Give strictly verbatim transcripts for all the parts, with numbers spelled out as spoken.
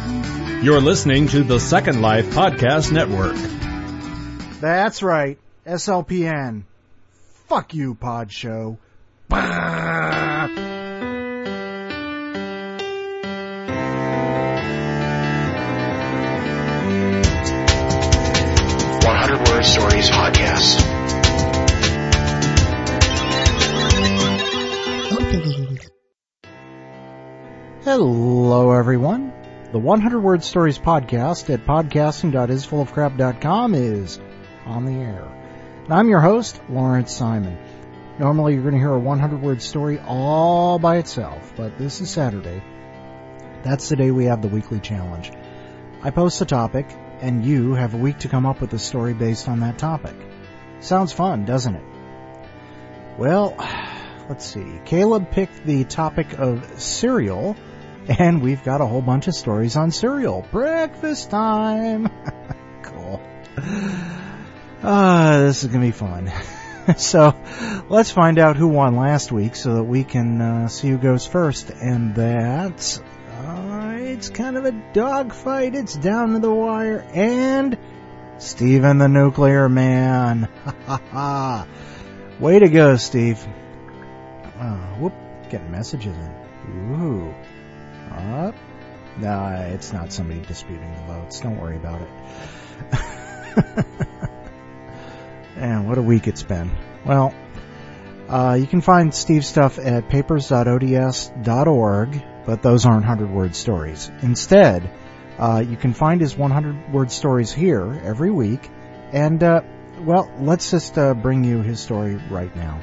You're listening to the Second Life Podcast Network. That's right, S L P N. Fuck you, Pod Show. Bah! one hundred Word Stories Podcast. Hello, everyone. The one hundred Word Stories Podcast at podcasting dot is full of crap dot com is on the air. And I'm your host, Lawrence Simon. Normally, you're going to hear a one hundred word story all by itself, but this is Saturday. That's the day we have the weekly challenge. I post a topic, and you have a week to come up with a story based on that topic. Sounds fun, doesn't it? Well, let's see. Caleb picked the topic of cereal, and we've got a whole bunch of stories on cereal. Breakfast time! Cool. Ah, uh, this is going to be fun. So, let's find out who won last week so that we can uh, see who goes first. And that's... Uh, it's kind of a dogfight. It's down to the wire. And... Steven the Nuclear Man. Ha ha ha. Way to go, Steve. Uh, whoop. Getting messages in. Ooh. Uh, nah, it's not somebody disputing the votes. Don't worry about it. And what a week it's been. Well, uh, you can find Steve's stuff at papers dot o d s dot org, but those aren't one hundred word stories. Instead, uh, you can find his one hundred word stories here every week. And, uh, well, let's just uh, bring you his story right now.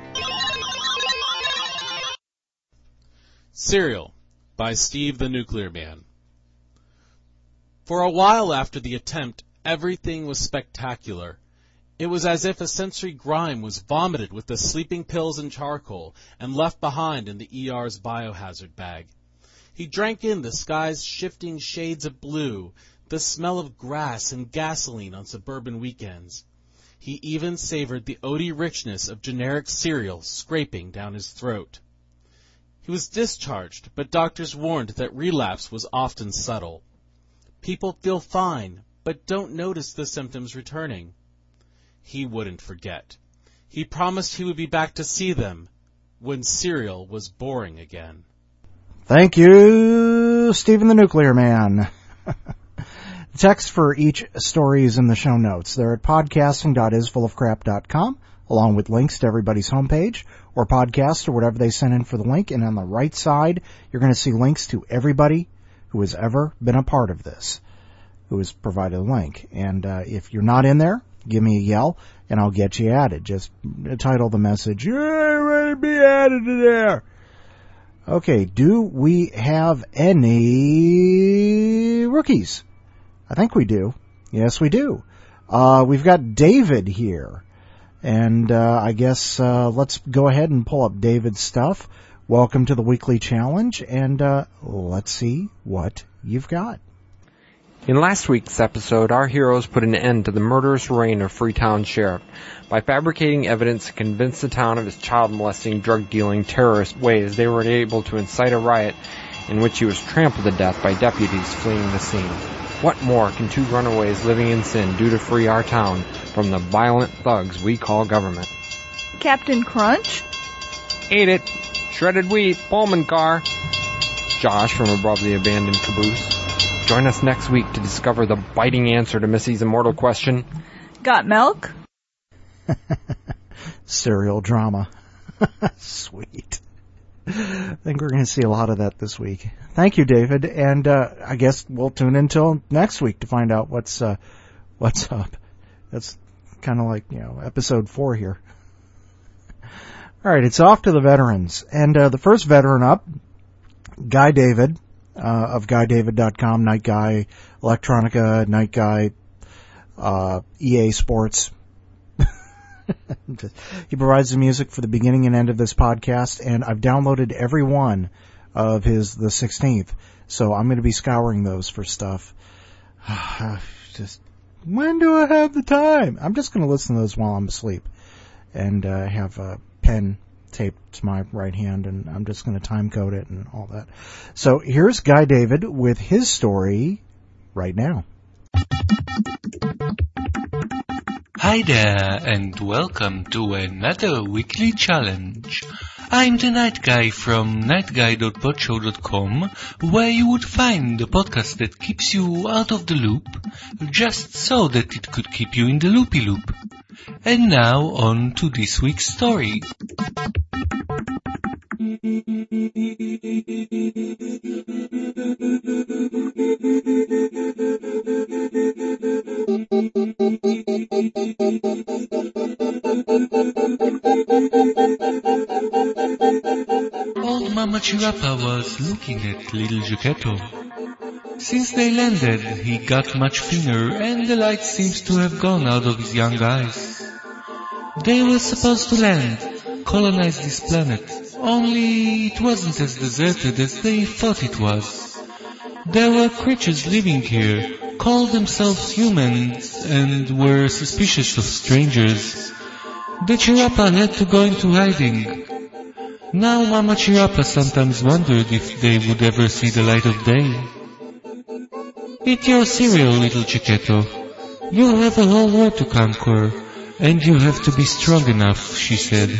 Cereal by Steve the Nuclear Man. For a while after the attempt, everything was spectacular. It was as if a sensory grime was vomited with the sleeping pills and charcoal and left behind in the E R's biohazard bag. He drank in the sky's shifting shades of blue, the smell of grass and gasoline on suburban weekends. He even savored the oaty richness of generic cereal scraping down his throat. He was discharged, but doctors warned that relapse was often subtle. People feel fine, but don't notice the symptoms returning. He wouldn't forget. He promised he would be back to see them when cereal was boring again. Thank you, Steven the Nuclear Man. The text for each story is in the show notes. They're at podcasting dot is full of crap dot com, along with links to everybody's homepage or podcast or whatever they send in for the link. And on the right side, you're going to see links to everybody who has ever been a part of this, who has provided a link. And uh, if you're not in there, give me a yell, and I'll get you added. Just title the message, "You're ready to be added to there." Okay, do we have any rookies? I think we do. Yes, we do. Uh, we've got David here. And uh, I guess uh, let's go ahead and pull up David's stuff. Welcome to the weekly challenge, and uh, let's see what you've got. In last week's episode, our heroes put an end to the murderous reign of Freetown Sheriff by fabricating evidence to convince the town of his child-molesting, drug-dealing, terrorist ways. They were able to incite a riot in which he was trampled to death by deputies fleeing the scene. What more can two runaways living in sin do to free our town from the violent thugs we call government? Captain Crunch? Ate it. Shredded wheat. Pullman car. Josh from above the abandoned caboose. Join us next week to discover the biting answer to Missy's immortal question. Got milk? Serial drama. Sweet. I think we're going to see a lot of that this week. Thank you, David, and uh, I guess we'll tune in until next week to find out what's uh, what's up. That's kind of like, you know, episode four here. All right, it's off to the veterans, and uh, the first veteran up, Guy David uh, of guy david dot com, Night Guy, Electronica, Night Guy, uh, E A Sports. He provides the music for the beginning and end of this podcast, and I've downloaded every one of his the sixteenth, so I'm going to be scouring those for stuff. Just, when do I have the time? I'm just going to listen to those while I'm asleep, and uh, have a pen taped to my right hand, and I'm just going to time code it and all that. So here's Guy David with his story right now. Hi there, and welcome to another weekly challenge. I'm the Night Guy from night guy dot podshow dot com, where you would find the podcast that keeps you out of the loop, just so that it could keep you in the loopy loop. And now on to this week's story. Old Mama Chirapa was looking at little Geppetto. Since they landed, he got much thinner, and the light seems to have gone out of his young eyes. They were supposed to land, colonize this planet, only it wasn't as deserted as they thought it was. There were creatures living here, called themselves humans, and were suspicious of strangers. The Chirapa had to go into hiding. Now Mama Chirapa sometimes wondered if they would ever see the light of day. Eat your cereal, little Geppetto. You have a whole world to conquer, and you have to be strong enough, she said.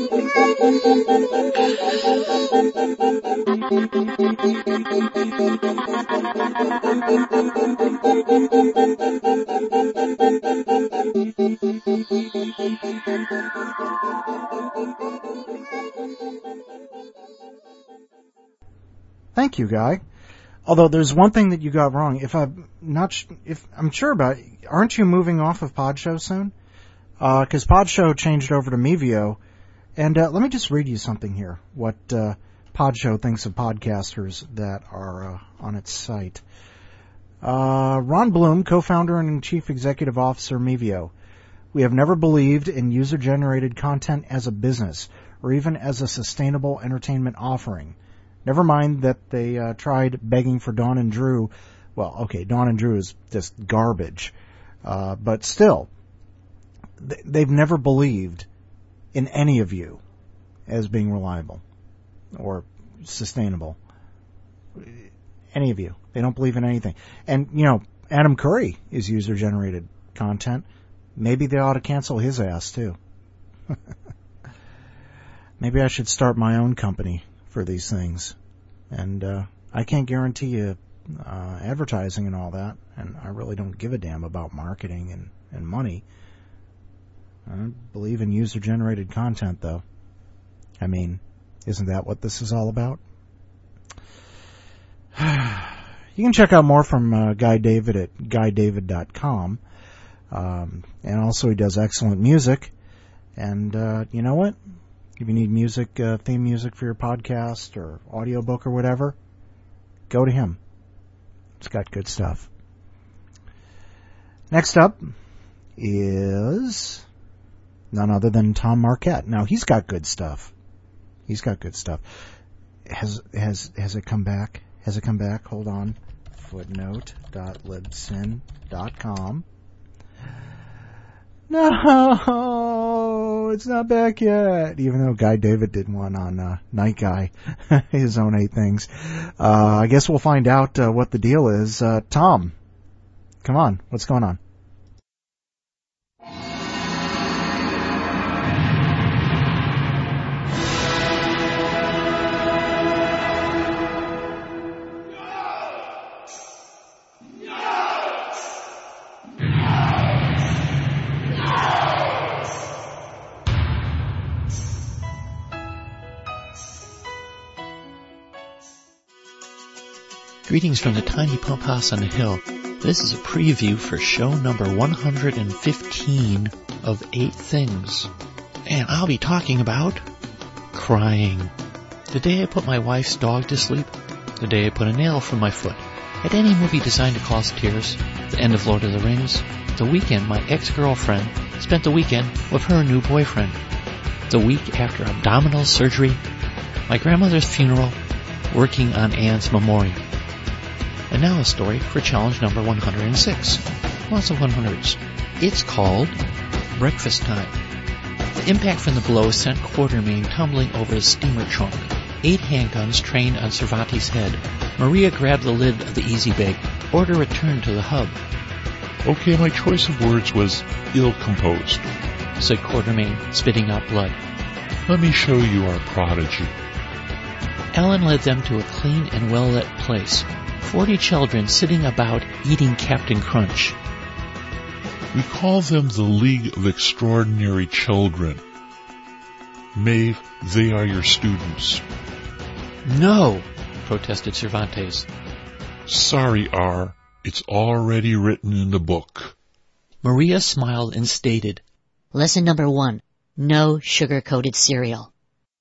Thank you, Guy. Although there's one thing that you got wrong. If I'm not, sh- if I'm sure about it, aren't you moving off of Podshow soon? Uh, cause Podshow changed over to Mevio. And, uh, let me just read you something here. What, uh, Podshow thinks of podcasters that are, uh, on its site. Uh, Ron Bloom, co-founder and chief executive officer, Mevio. We have never believed in user-generated content as a business, or even as a sustainable entertainment offering. Never mind that they uh, tried begging for Dawn and Drew. Well, okay, Dawn and Drew is just garbage. Uh, but still, th- they've never believed in any of you as being reliable or sustainable. Any of you. They don't believe in anything. And, you know, Adam Curry is user-generated content. Maybe they ought to cancel his ass, too. Maybe I should start my own company for these things. And uh, I can't guarantee you uh, advertising and all that, and I really don't give a damn about marketing and, and money. I don't believe in user-generated content, though. I mean, isn't that what this is all about? You can check out more from uh, Guy David at guy david dot com. Um, and also he does excellent music. And uh, you know what? If you need music, uh, theme music for your podcast or audiobook or whatever, go to him. It's got good stuff. Next up is none other than Tom Marquette. Now, he's got good stuff. He's got good stuff. Has has has it come back? Has it come back? Hold on. footnote dot libsyn dot com. No, it's not back yet. Even though Guy David did one on uh, Night Guy, his own eight things. Uh, I guess we'll find out uh, what the deal is. Uh, Tom, come on, what's going on? Greetings from the tiny pump house on the hill. This is a preview for show number one hundred fifteen of Eight Things. And I'll be talking about crying. The day I put my wife's dog to sleep. The day I put a nail through my foot. At any movie designed to cause tears. The end of Lord of the Rings. The weekend my ex-girlfriend spent the weekend with her new boyfriend. The week after abdominal surgery. My grandmother's funeral. Working on Anne's memorial. And now a story for challenge number one hundred six. Lots of one hundreds. It's called Breakfast Time. The impact from the blow sent Quartermain tumbling over the steamer trunk. Eight handguns trained on Cervantes' head. Maria grabbed the lid of the easy bag. Order returned to the hub. Okay, my choice of words was ill-composed, said Quartermain, spitting out blood. Let me show you our prodigy. Ellen led them to a clean and well-lit place. Forty children sitting about eating Captain Crunch. We call them the League of Extraordinary Children. Maeve, they are your students. No, protested Cervantes. Sorry, R. It's already written in the book. Maria smiled and stated, Lesson number one, no sugar-coated cereal.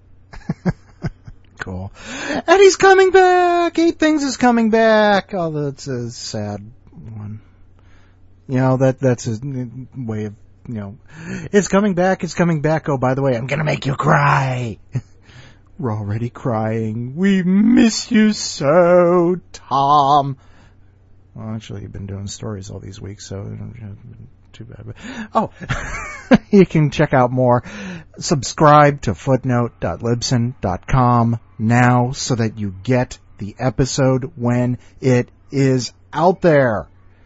Cool. And he's coming back! Eight Things is coming back! Oh, that's a sad one. You know, that that's a way of, you know, it's coming back, it's coming back. Oh, by the way, I'm gonna make you cry! We're already crying. We miss you so, Tom. Well, actually, you've been doing stories all these weeks, so too bad. Oh, you can check out more. Subscribe to footnote dot libsyn dot com now so that you get the episode when it is out there.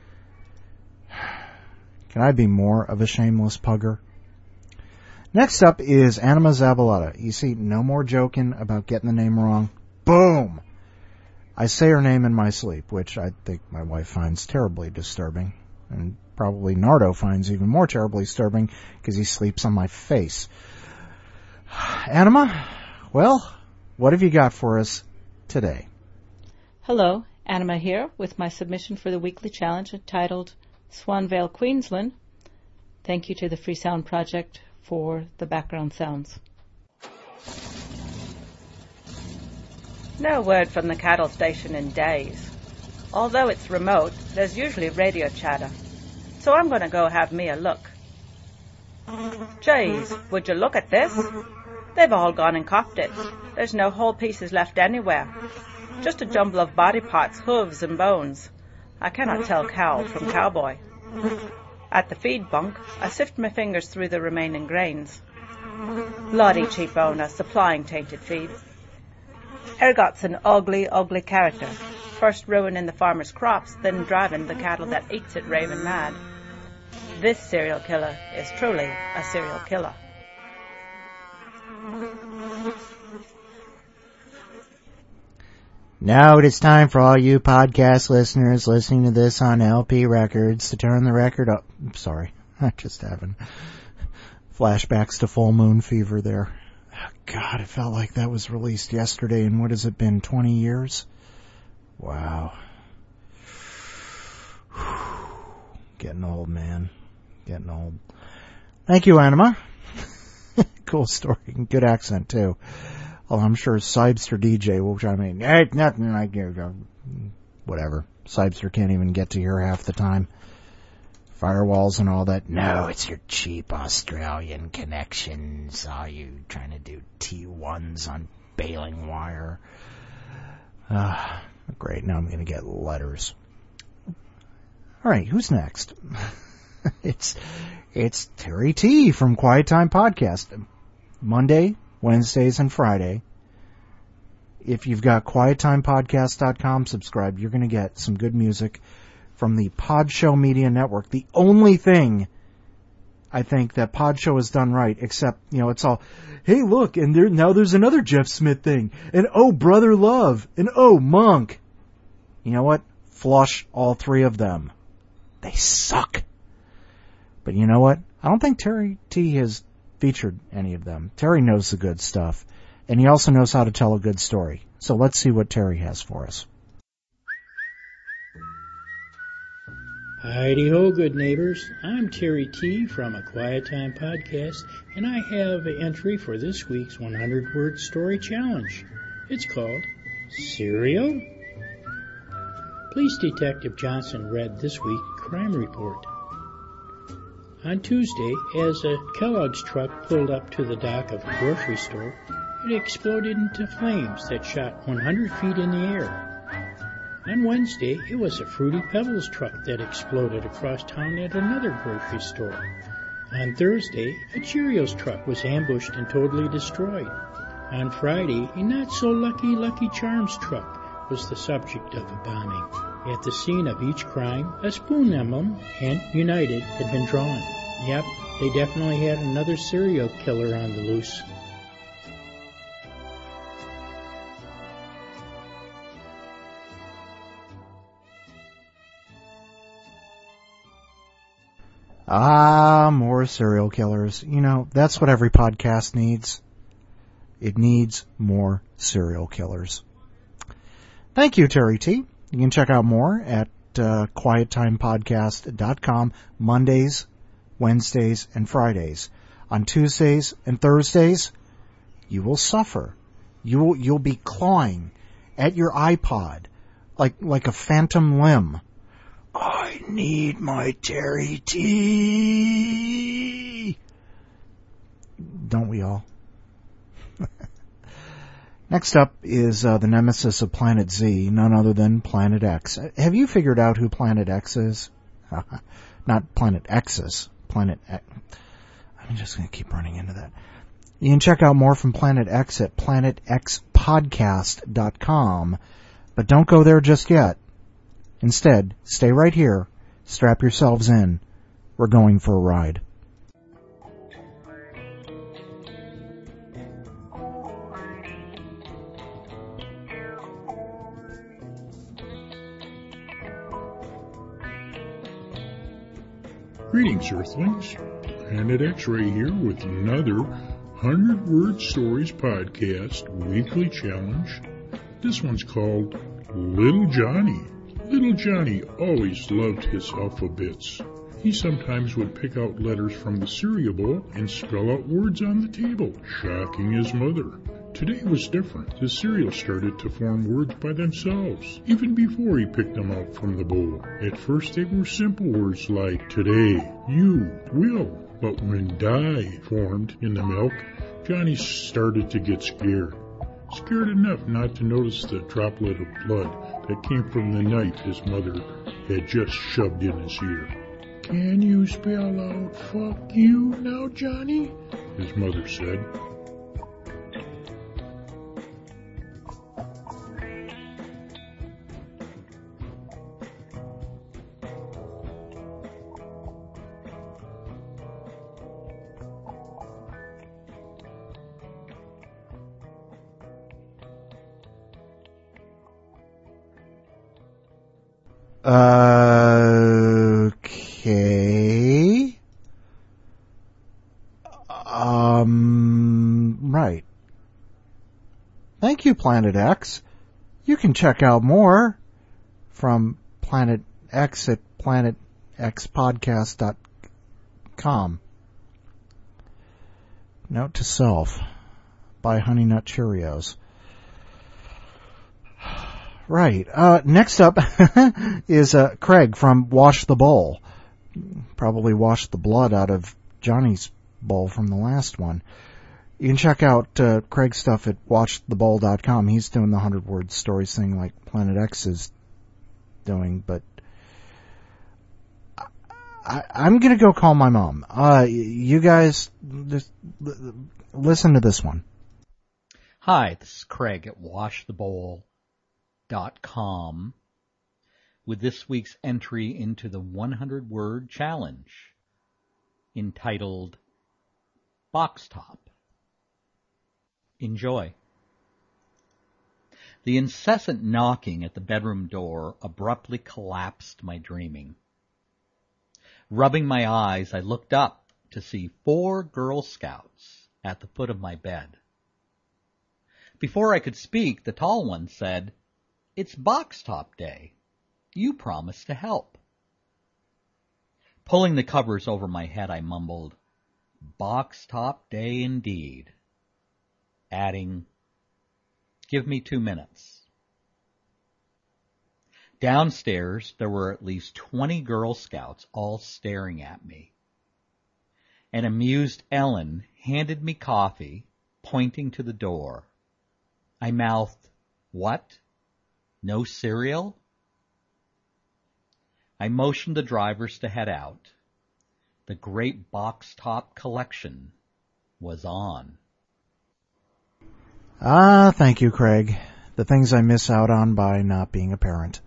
Can I be more of a shameless pugger? Next up is Anima Zabaleta. You see, no more joking about getting the name wrong. Boom! I say her name in my sleep, which I think my wife finds terribly disturbing. And probably Nardo finds even more terribly disturbing because he sleeps on my face. Anima, well, what have you got for us today? Hello, Anima here with my submission for the weekly challenge entitled Swanvale, Queensland. Thank you to the Free Sound Project for the background sounds. No word from the cattle station in days. Although it's remote, there's usually radio chatter. So I'm going to go have me a look. Geez, would you look at this? They've all gone and copped it. There's no whole pieces left anywhere. Just a jumble of body parts, hooves and bones. I cannot tell cow from cowboy. At the feed bunk, I sift my fingers through the remaining grains. Bloody cheap owner supplying tainted feed. Ergot's an ugly, ugly character. First ruining the farmer's crops, then driving the cattle that eats it raving mad. This serial killer is truly a serial killer. Now it is time for all you podcast listeners listening to this on L P Records to turn the record up. Sorry, I'm just having flashbacks to Full Moon Fever there. Oh, God, it felt like that was released yesterday, and what has it been, twenty years? Wow. Getting old, man. Getting old. Thank you, Anima. Cool story. Good accent, too. Well, I'm sure Cybster D J will chime in. Hey, nothing like you. Whatever. Cybster can't even get to here half the time. Firewalls and all that. No, it's your cheap Australian connections. Are you trying to do T ones on baling wire? Ah, uh, great. Now I'm going to get letters. All right, who's next? it's it's Terry T from Quiet Time Podcast. Monday, Wednesdays, and Friday. If you've got quiet time podcast dot com, subscribe. You're going to get some good music from the Podshow Media Network. The only thing I think that Podshow has done right, except, you know, it's all, hey, look, and there now there's another Jeff Smith thing, and oh, Brother Love, and oh, Monk. You know what? Flush all three of them. They suck. But you know what? I don't think Terry T has featured any of them. Terry knows the good stuff, and he also knows how to tell a good story. So let's see what Terry has for us. Heidi-ho, good neighbors. I'm Terry T. from A Quiet Time Podcast, and I have an entry for this week's one hundred word story challenge. It's called Cereal? Police Detective Johnson read this week's crime report. On Tuesday, as a Kellogg's truck pulled up to the dock of a grocery store, it exploded into flames that shot one hundred feet in the air. On Wednesday, it was a Fruity Pebbles truck that exploded across town at another grocery store. On Thursday, a Cheerios truck was ambushed and totally destroyed. On Friday, a not-so-lucky Lucky Charms truck was the subject of a bombing. At the scene of each crime, a spoon emblem, and United, had been drawn. Yep, they definitely had another serial killer on the loose. Ah, more serial killers. You know, that's what every podcast needs. It needs more serial killers. Thank you, Terry T. You can check out more at uh, quiet time podcast dot com Mondays, Wednesdays, and Fridays. On Tuesdays and Thursdays, you will suffer. You will, you'll be clawing at your iPod like like a phantom limb. I need my Terry T. Don't we all? Next up is uh, the nemesis of Planet Z, none other than Planet X. Have you figured out who Planet X is? Not Planet X's, Planet X. I'm just going to keep running into that. You can check out more from Planet X at planet x podcast dot com, but don't go there just yet. Instead, stay right here, strap yourselves in. We're going for a ride. Greetings, Earthlings. Planet X-Ray here with another one hundred word Stories podcast weekly challenge. This one's called Little Johnny. Little Johnny always loved his alphabets. He sometimes would pick out letters from the cereal bowl and spell out words on the table, shocking his mother. Today was different. The cereal started to form words by themselves, even before he picked them out from the bowl. At first they were simple words like today, you, will. But when dye formed in the milk, Johnny started to get scared. Scared enough not to notice the droplet of blood that came from the knife his mother had just shoved in his ear. Can you spell out fuck you now, Johnny? His mother said. Okay. Um, right. Thank you, Planet X. You can check out more from Planet X at planet x podcast dot com. Note to self, buy Honey Nut Cheerios. Right. Uh, next up is uh, Craig from Wash the Bowl. Probably washed the blood out of Johnny's bowl from the last one. You can check out uh, Craig's stuff at watch the bowl dot com. He's doing the one hundred word stories thing like Planet X is doing, but I, I, I'm going to go call my mom. Uh, you guys, just listen to this one. Hi, this is Craig at wash the bowl dot com with this week's entry into the one hundred word challenge entitled Box Top. Enjoy. The incessant knocking at the bedroom door abruptly collapsed my dreaming. Rubbing my eyes, I looked up to see four Girl Scouts at the foot of my bed. Before I could speak, the tall one said, "It's Box Top Day. You promised to help." Pulling the covers over my head, I mumbled, "Box Top Day indeed," adding, "Give me two minutes." Downstairs, there were at least twenty Girl Scouts all staring at me. An amused Ellen handed me coffee, pointing to the door. I mouthed, "What? No cereal?" I motioned the drivers to head out. The Great Box Top Collection was on. Ah, thank you, Craig. The things I miss out on by not being a parent.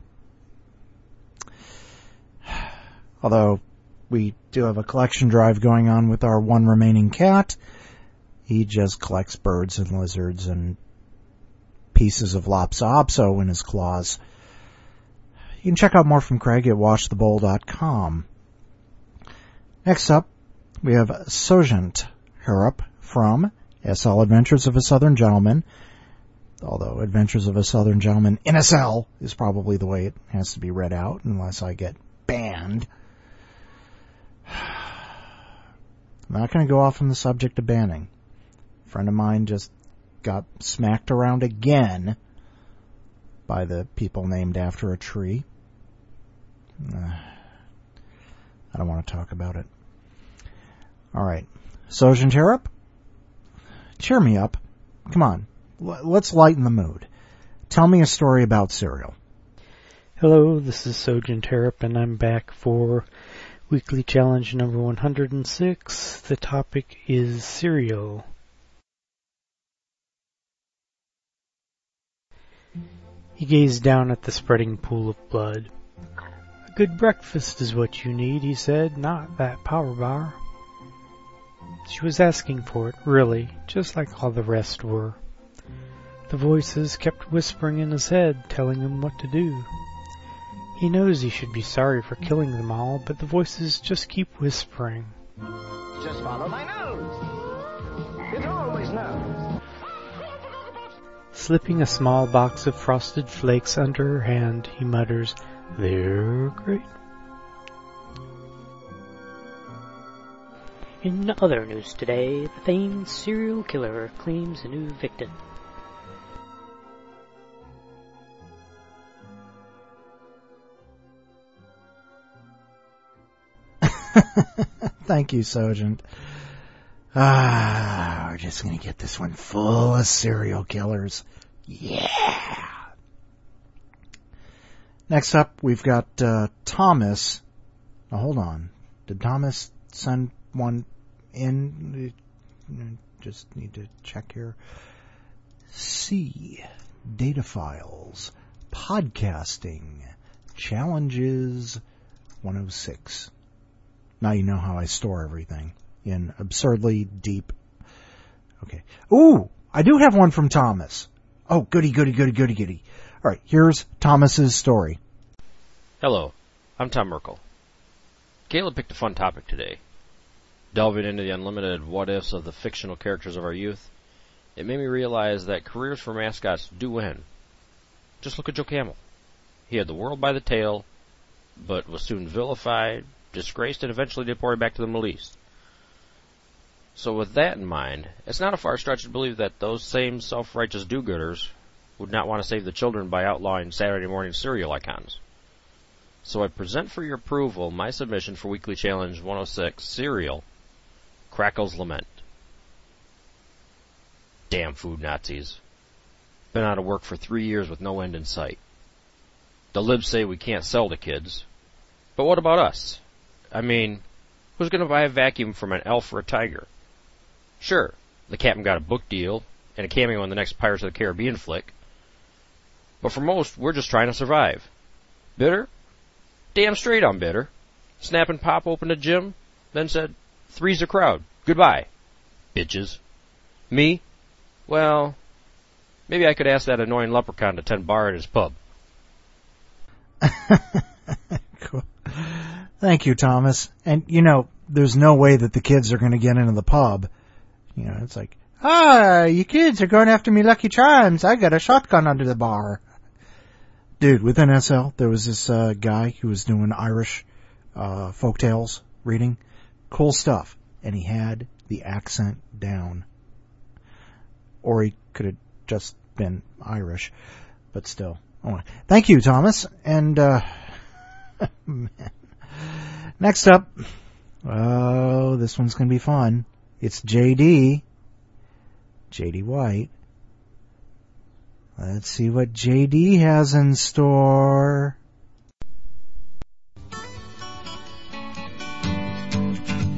Although, we do have a collection drive going on with our one remaining cat. He just collects birds and lizards and pieces of Lopsa Opso in his claws. You can check out more from Craig at wash the bowl dot com. Next up, we have Sojant Harrop from S L Adventures of a Southern Gentleman. Although Adventures of a Southern Gentleman in S L is probably the way it has to be read out, unless I get banned. I'm not going to go off on the subject of banning. A friend of mine just got smacked around again by the people named after a tree. Uh, I don't want to talk about it. All right. Sojant Harrop, cheer me up. Come on. L- let's lighten the mood. Tell me a story about cereal. Hello, this is Sojant Harrop, and I'm back for Weekly Challenge number one hundred six. The topic is cereal. He gazed down at the spreading pool of blood. A good breakfast is what you need, he said, not that power bar. She was asking for it, really, just like all the rest were. The voices kept whispering in his head, telling him what to do. He knows he should be sorry for killing them all, but the voices just keep whispering. Just follow my nose. It always knows. Slipping a small box of Frosted Flakes under her hand, he mutters, "They're great." In other news today, the famed serial killer claims a new victim. Thank you, Sojant. Ah, we're just going to get this one full of serial killers. Yeah! Next up, we've got uh, Thomas. Now, hold on. Did Thomas send one in? Just need to check here. C. Data files. Podcasting. Challenges one oh six. Now you know how I store everything. In absurdly deep... Okay. Ooh! I do have one from Thomas. Oh, goody, goody, goody, goody, goody. All right, here's Thomas's story. Hello, I'm Tom Merkel. Caleb picked a fun topic today. Delving into the unlimited what-ifs of the fictional characters of our youth, it made me realize that careers for mascots do end. Just look at Joe Camel. He had the world by the tail, but was soon vilified, disgraced, and eventually deported back to the Middle East. So with that in mind, it's not a far stretch to believe that those same self-righteous do-gooders would not want to save the children by outlawing Saturday morning cereal icons. So I present for your approval my submission for Weekly Challenge one oh six, Cereal, Crackle's Lament. Damn food Nazis. Been out of work for three years with no end in sight. The libs say we can't sell to kids. But what about us? I mean, who's going to buy a vacuum from an elf or a tiger? Sure, the captain got a book deal and a cameo in the next Pirates of the Caribbean flick. But for most, we're just trying to survive. Bitter? Damn straight I'm bitter. Snap and Pop opened a gym, then said, "Three's a crowd. Goodbye, bitches." Me? Well, maybe I could ask that annoying leprechaun to tend bar at his pub. Cool. Thank you, Thomas. And, you know, there's no way that the kids are going to get into the pub. You know, it's like, ah, you kids are going after me Lucky Charms. I got a shotgun under the bar. Dude, within S L, there was this uh, guy who was doing Irish uh, folktales reading. Cool stuff. And he had the accent down. Or he could have just been Irish. But still. Oh, thank you, Thomas. And, uh, man. Next up. Oh, this one's going to be fun. It's J D. J D White. Let's see what J D has in store.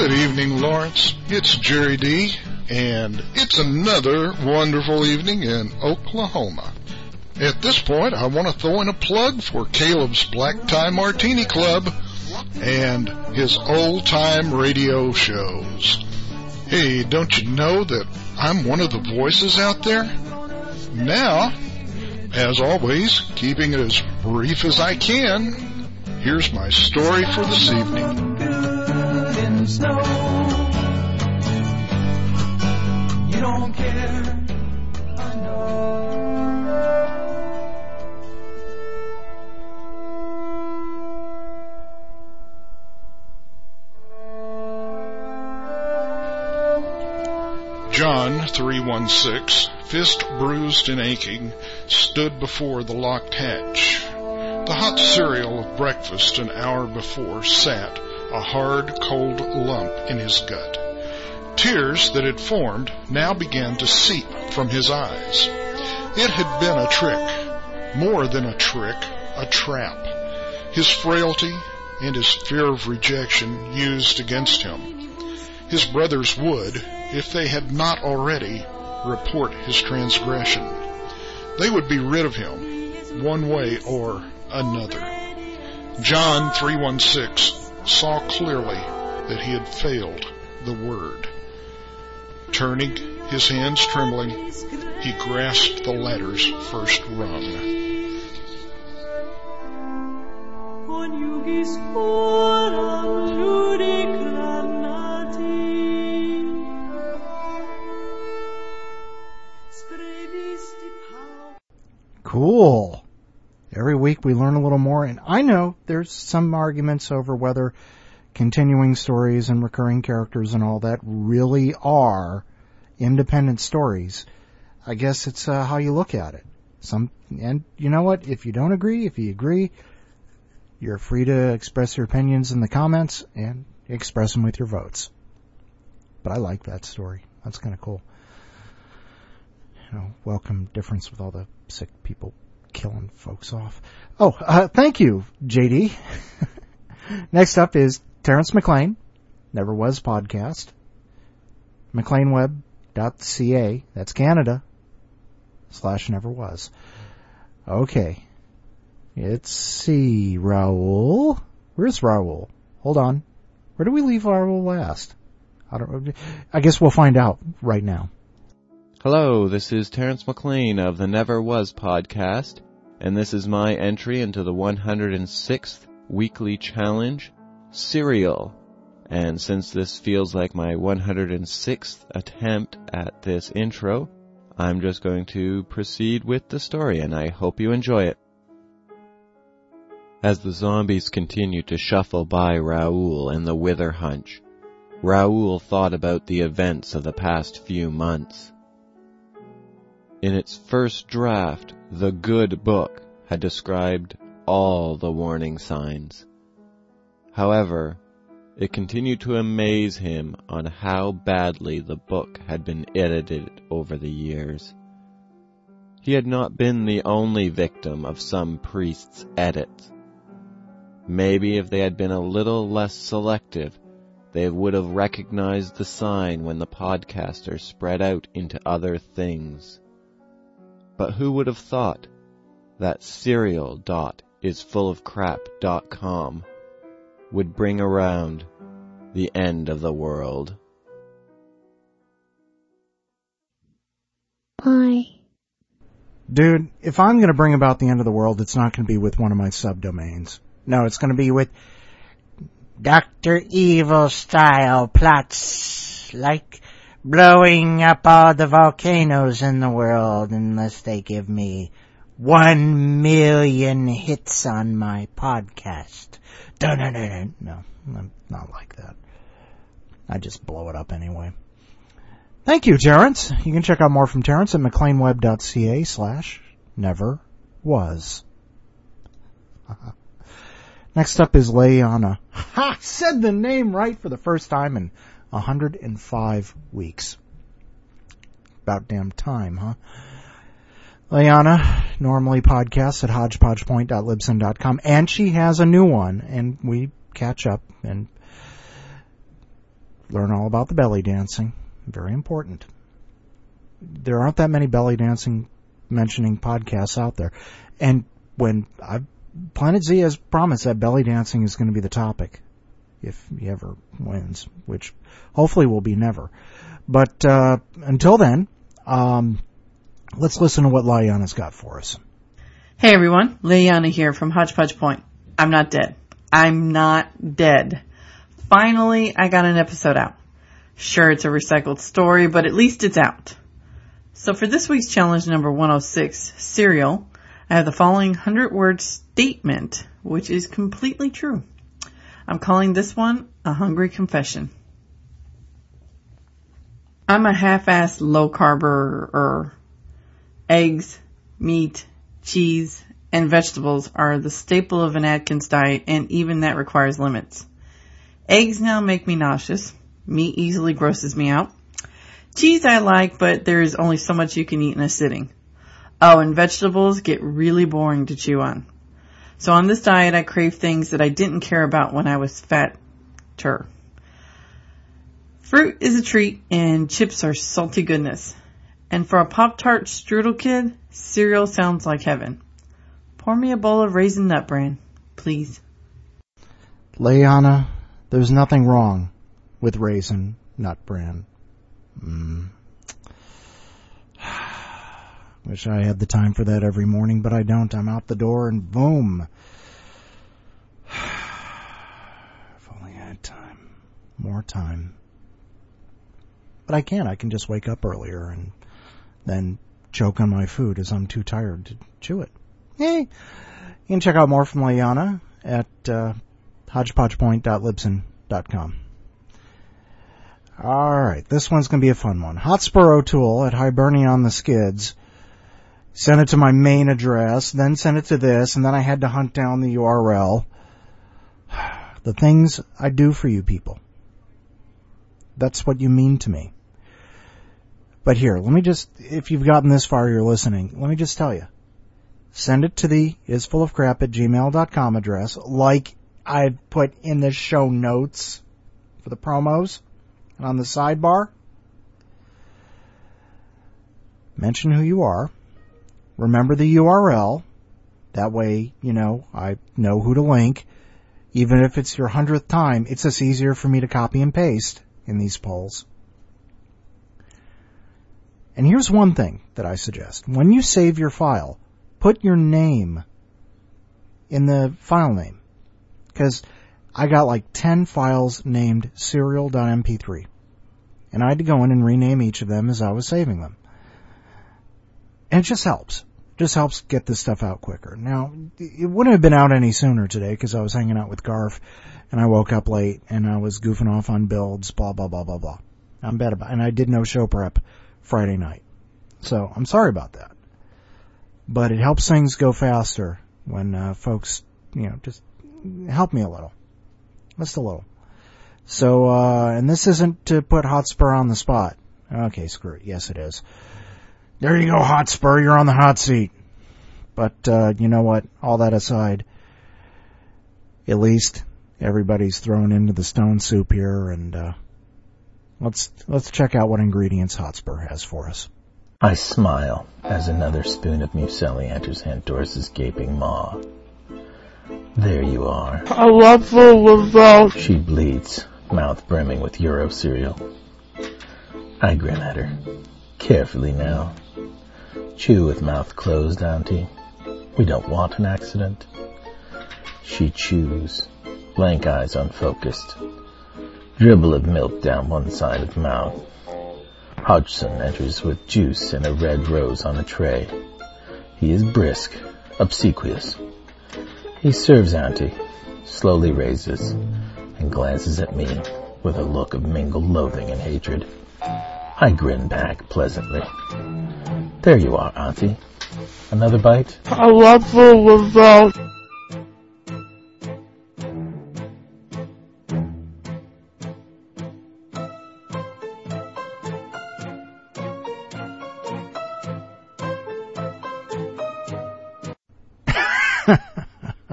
Good evening, Lawrence. It's Jerry D, and it's another wonderful evening in Oklahoma. At this point, I want to throw in a plug for Caleb's Black Tie Martini Club and his old-time radio shows. Hey, don't you know that I'm one of the voices out there? Now, as always, keeping it as brief as I can, here's my story for this evening. You don't care, I know. John three one six, fist bruised and aching, stood before the locked hatch. The hot cereal of breakfast an hour before sat, a hard, cold lump in his gut. Tears that had formed now began to seep from his eyes. It had been a trick, more than a trick, a trap. His frailty and his fear of rejection used against him. His brothers would, if they had not already, report his transgression. They would be rid of him, one way or another. John three one six saw clearly that he had failed the word. Turning, his hands trembling, he grasped the ladder's first rung. Cool. Every week we learn a little more, and I know there's some arguments over whether continuing stories and recurring characters and all that really are independent stories. I guess it's uh, how you look at it. Some, and you know what? If you don't agree, if you agree, you're free to express your opinions in the comments and express them with your votes. But I like that story. That's kind of cool. You know, welcome difference with all the sick people killing folks off. Oh, uh, thank you, J D. Next up is Terrence McLean, Never Was Podcast, mclean web dot c a, that's Canada, slash Never Was. Okay. Let's see, Raoul. Where's Raoul? Hold on. Where do we leave Raoul last? I don't. I guess we'll find out right now. Hello, this is Terrence McLean of the Never Was Podcast, and this is my entry into the one hundred sixth weekly challenge, Serial. And since this feels like my one hundred sixth attempt at this intro, I'm just going to proceed with the story, and I hope you enjoy it. As the zombies continued to shuffle by Raoul and the Wither Hunch, Raoul thought about the events of the past few months. In its first draft, the good book had described all the warning signs. However, it continued to amaze him on how badly the book had been edited over the years. He had not been the only victim of some priest's edits. Maybe if they had been a little less selective, they would have recognized the sign when the podcaster spread out into other things. But who would have thought that serial dot is full of crap dot com would bring around the end of the world? Bye. Dude, if I'm going to bring about the end of the world, it's not going to be with one of my subdomains. No, it's going to be with Doctor Evil style plots, like blowing up all the volcanoes in the world unless they give me one million hits on my podcast. No, no, no, no, no, I'm not like that. I just blow it up anyway. Thank you, Terrence. You can check out more from Terrence at mclean web dot c a slash never was. Next up is Leanna. Ha! Said the name right for the first time in one hundred five weeks. About damn time, huh? Leanna normally podcasts at hodgepodge point dot libsyn dot com, and she has a new one, and we catch up, and learn all about the belly dancing. Very important. There aren't that many belly dancing mentioning podcasts out there. And when I've, Planet Z has promised that belly dancing is going to be the topic if he ever wins, which hopefully will be never. But uh, until then, um, let's listen to what Liana's got for us. Hey everyone, Liana here from Hodgepodge Point. I'm not dead. I'm not dead. Finally, I got an episode out. Sure, it's a recycled story, but at least it's out. So for this week's challenge number one oh six, Serial, I have the following hundred-word statement, which is completely true. I'm calling this one a hungry confession. I'm a half-assed low-carber. Eggs, meat, cheese, and vegetables are the staple of an Atkins diet, and even that requires limits. Eggs now make me nauseous. Meat easily grosses me out. Cheese I like, but there's only so much you can eat in a sitting. Oh, and vegetables get really boring to chew on. So on this diet, I crave things that I didn't care about when I was fatter. Fruit is a treat, and chips are salty goodness. And for a Pop-Tart strudel kid, cereal sounds like heaven. Pour me a bowl of Raisin Nut Bran, please. Liana, there's nothing wrong with Raisin Nut Bran. Mm. Wish I had the time for that every morning, but I don't. I'm out the door and boom. If only I had time. More time. But I can't. I can just wake up earlier and then choke on my food as I'm too tired to chew it. Hey, you can check out more from Liana at uh, hodgepodgepoint dot libsyn dot com. All right, this one's going to be a fun one. Hotspur O'Toole at Hibernia on the Skids sent it to my main address, then sent it to this, and then I had to hunt down the U R L. The things I do for you people. That's what you mean to me. But here, let me just, if you've gotten this far, you're listening, let me just tell you. Send it to the isfullofcrap at gmail dot com address, like I put in the show notes for the promos and on the sidebar. Mention who you are. Remember the U R L. That way, you know, I know who to link. Even if it's your hundredth time, it's just easier for me to copy and paste in these polls. And here's one thing that I suggest. When you save your file, put your name in the file name. Because I got like ten files named serial dot m p three. And I had to go in and rename each of them as I was saving them. And it just helps. It just helps get this stuff out quicker. Now, it wouldn't have been out any sooner today because I was hanging out with Garf and I woke up late and I was goofing off on builds, blah, blah, blah, blah, blah. I'm bad about it. And I did no show prep Friday night. So I'm sorry about that. But it helps things go faster when uh, folks, you know, just help me a little. Just a little. So, uh, and this isn't to put Hotspur on the spot. Okay, screw it. Yes, it is. There you go, Hotspur. You're on the hot seat. But, uh, you know what? All that aside, at least everybody's thrown into the stone soup here, and, uh, let's, let's check out what ingredients Hotspur has for us. I smile as another spoon of muesli enters Aunt Doris's gaping maw. There you are. I love the She bleats, mouth brimming with Euro cereal. I grin at her. Carefully now. Chew with mouth closed, Auntie. We don't want an accident. She chews, blank eyes unfocused. Dribble of milk down one side of mouth. Hodgson enters with juice and a red rose on a tray. He is brisk, obsequious. He serves Auntie, slowly raises, and glances at me with a look of mingled loathing and hatred. I grin back pleasantly. There you are, Auntie. Another bite? I love the result.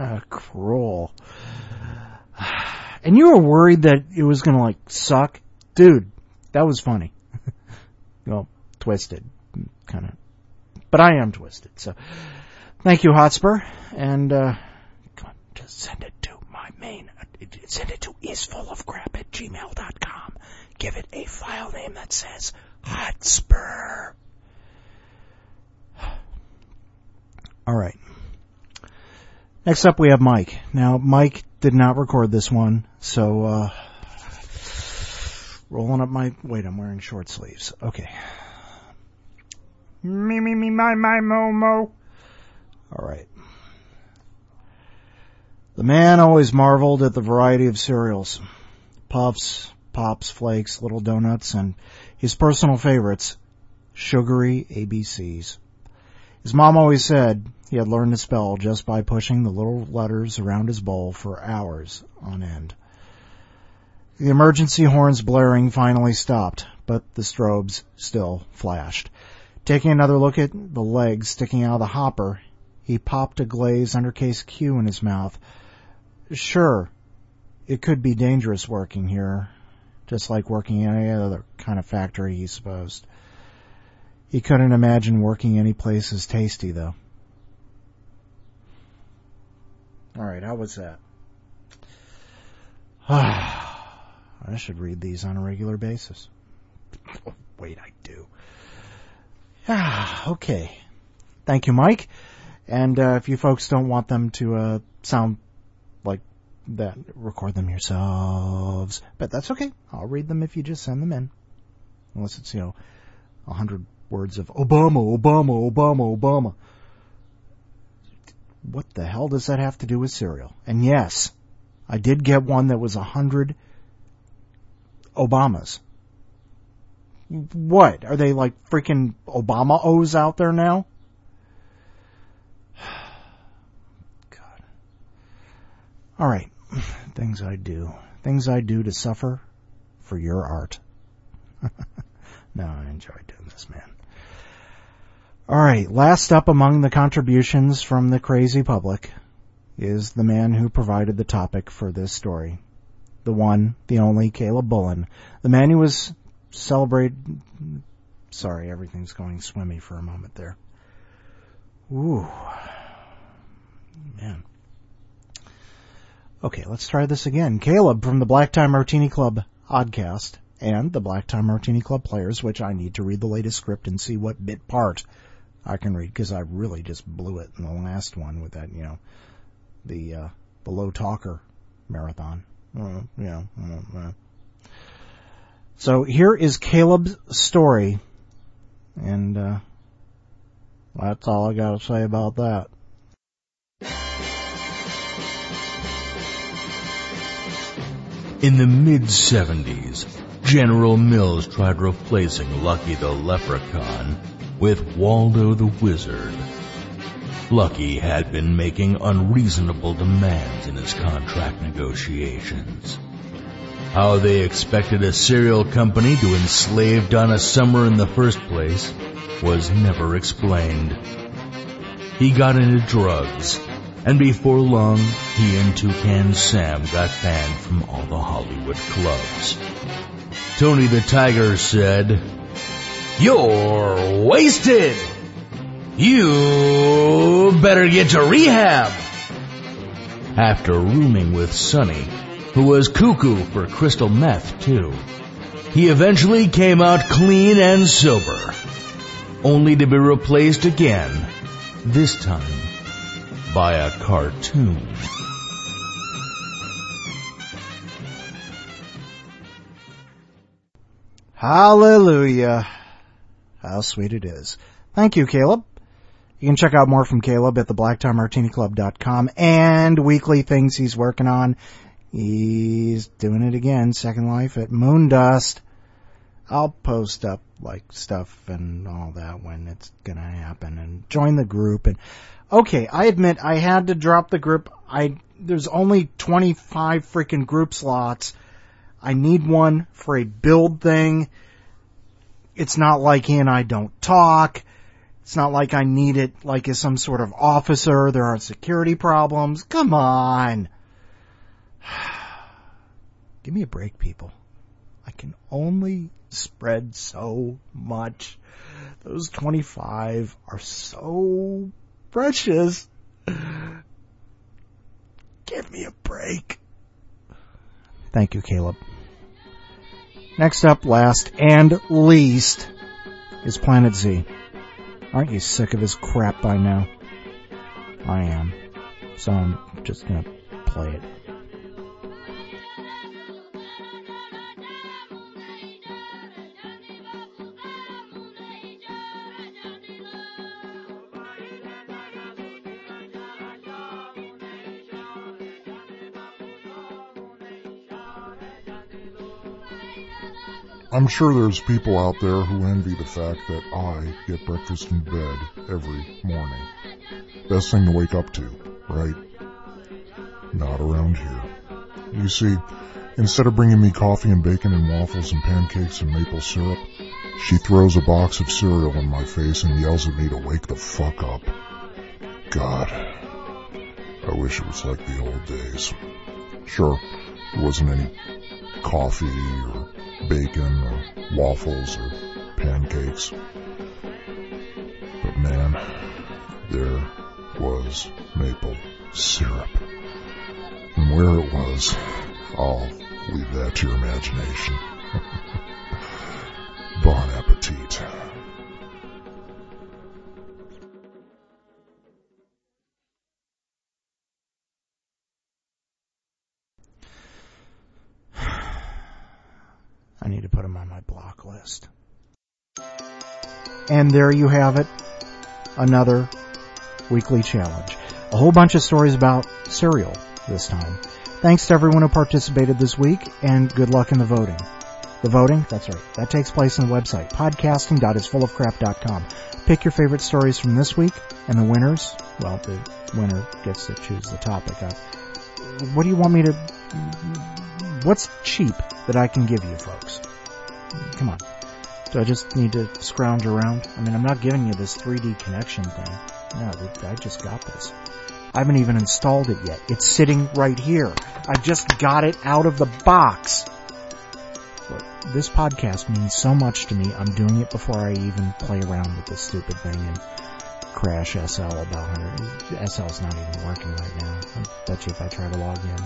Cruel. And you were worried that it was going to, like, suck dude, that was funny. Well, twisted, kind of. But I am twisted, so thank you, Hotspur. And, uh, come on, just send it to my main, send it to isfullofcrap at gmail dot com. Give it a file name that says Hotspur. All right. Next up, we have Mike. Now, Mike did not record this one, so, uh, rolling up my, wait, I'm wearing short sleeves. Okay. Me, me, me, my, my, mo, mo. All right. The man always marveled at the variety of cereals. Puffs, Pops, Flakes, Little Donuts, and his personal favorites, sugary A B Cs. His mom always said he had learned to spell just by pushing the little letters around his bowl for hours on end. The emergency horns blaring finally stopped, but the strobes still flashed. Taking another look at the legs sticking out of the hopper, he popped a glazed undercase Q in his mouth. Sure, it could be dangerous working here, just like working in any other kind of factory, he supposed. He couldn't imagine working any place as tasty, though. All right, how was that? I should read these on a regular basis. Wait, I do. Ah, okay. Thank you, Mike. And uh, if you folks don't want them to uh, sound like that, record them yourselves. But that's okay. I'll read them if you just send them in. Unless it's, you know, a hundred words of Obama, Obama, Obama, Obama. What the hell does that have to do with cereal? And yes, I did get one that was a hundred Obamas. What? Are they like freaking Obama-O's out there now? God. All right. Things I do. Things I do to suffer for your art. No, I enjoy doing this, man. All right. Last up among the contributions from the crazy public is the man who provided the topic for this story. The one, the only, Caleb Bullen. The man who was celebrated... Sorry, everything's going swimmy for a moment there. Ooh. Man. Okay, let's try this again. Caleb from the Black Tie Martini Club Oddcast and the Black Tie Martini Club Players, which I need to read the latest script and see what bit part I can read, because I really just blew it in the last one with that, you know, the, uh, the low talker marathon. Uh, yeah. Uh, uh. So here is Caleb's story, and uh, that's all I got to say about that. In the mid-seventies, General Mills tried replacing Lucky the Leprechaun with Waldo the Wizard. Lucky had been making unreasonable demands in his contract negotiations. How they expected a cereal company to enslave Donna Summer in the first place was never explained. He got into drugs, and before long, he and Toucan Sam got banned from all the Hollywood clubs. Tony the Tiger said, "You're wasted! You better get to rehab!" After rooming with Sonny, who was cuckoo for crystal meth, too, he eventually came out clean and sober, only to be replaced again, this time by a cartoon. Hallelujah. How sweet it is. Thank you, Caleb. You can check out more from Caleb at the black tie martini club dot com and weekly things he's working on. He's doing it again, Second Life at Moondust. I'll post up like stuff and all that when it's gonna happen, and join the group. And okay, I admit I had to drop the group. I there's only twenty-five freaking group slots. I need one for a build thing. It's not like he and I don't talk. It's not like I need it like as some sort of officer. There are security problems. Come on. Give me a break, people. I can only spread so much. Those twenty-five are so precious. Give me a break. Thank you, Caleb. Next up, last and least, is Planet Z. Aren't you sick of his crap by now? I am. So I'm just gonna play it. I'm sure there's people out there who envy the fact that I get breakfast in bed every morning. Best thing to wake up to, right? Not around here. You see, instead of bringing me coffee and bacon and waffles and pancakes and maple syrup, she throws a box of cereal in my face and yells at me to wake the fuck up. God, I wish it was like the old days. Sure, there wasn't any coffee or bacon or waffles or pancakes. But man, there was maple syrup. And where it was, I'll leave that to your imagination. Bon appetit. I need to put them on my block list. And there you have it. Another weekly challenge. A whole bunch of stories about cereal this time. Thanks to everyone who participated this week, and good luck in the voting. The voting? That's right. That takes place on the website, podcasting dot is full of crap dot com. Pick your favorite stories from this week, and the winners, well, the winner gets to choose the topic. Uh, what do you want me to... What's cheap that I can give you, folks? Come on. Do I just need to scrounge around? I mean, I'm not giving you this three D connection thing. No, I just got this. I haven't even installed it yet. It's sitting right here. I just got it out of the box. Look, this podcast means so much to me. I'm doing it before I even play around with this stupid thing and crash S L about one hundred. S L's not even working right now. I bet you if I try to log in.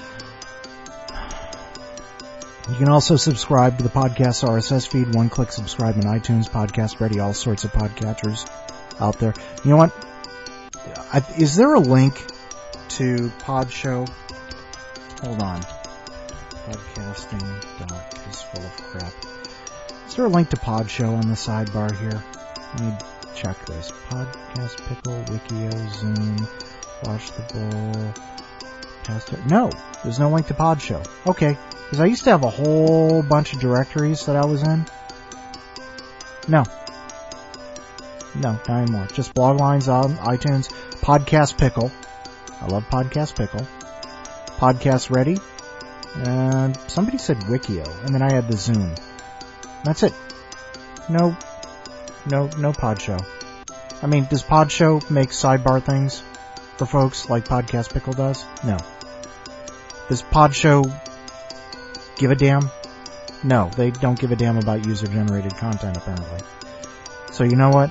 You can also subscribe to the podcast R S S feed. One click subscribe in iTunes, Podcast Ready, all sorts of podcatchers out there. You know what? I, is there a link to Podshow? Hold on. Podcasting dot is full of crap. Is there a link to Podshow on the sidebar here? Let me check this. Podcast Pickle, Wikio, Zoom, Watch the Bowl, Pastor. No, there's no link to Podshow. Okay. Because I used to have a whole bunch of directories that I was in. No. No, not anymore. Just blog lines on iTunes. Podcast Pickle. I love Podcast Pickle. Podcast Ready. And somebody said Wikio. And then I had the Zoom. That's it. No, no, no Podshow. I mean, does Podshow make sidebar things for folks like Podcast Pickle does? No. Does Podshow give a damn? No, they don't give a damn about user-generated content, apparently. So you know what?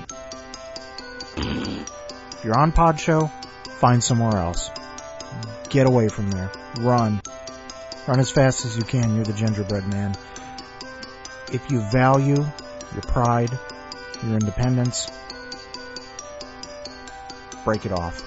If you're on Podshow, find somewhere else. Get away from there. Run. Run as fast as you can. You're the gingerbread man. If you value your pride, your independence, break it off.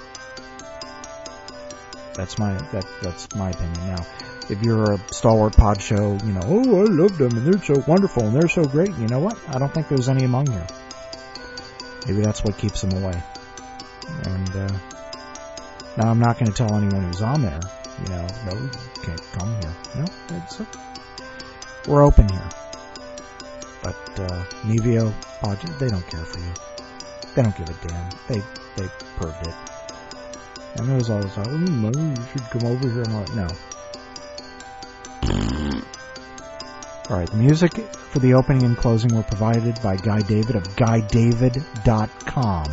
That's my that that's my opinion. Now, if you're a stalwart Podshow, you know, oh, I love them and they're so wonderful and they're so great. You know what? I don't think there's any among you. Maybe that's what keeps them away. And uh, now I'm not going to tell anyone who's on there, you know, no, you can't come here. No, it's a, we're open here. But uh, Nevio, Pod, they don't care for you. They don't give a damn. They they proved it. And there was always like, oh, no, you should come over here. And all that. No. Alright, the music for the opening and closing were provided by Guy David of guy david dot com.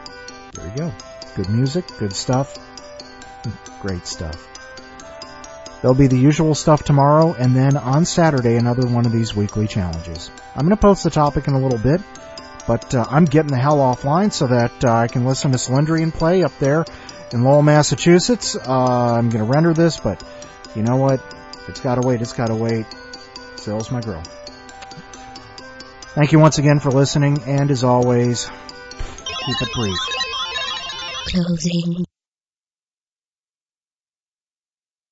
There you go. Good music, good stuff, great stuff. There'll be the usual stuff tomorrow, and then on Saturday, another one of these weekly challenges. I'm going to post the topic in a little bit, but uh, I'm getting the hell offline so that uh, I can listen to Slendrian play up there in Lowell, Massachusetts. Uh, I'm going to render this, but you know what? If it's got to wait, it's got to wait. Sales my girl. Thank you once again for listening, and as always, keep it brief. Closing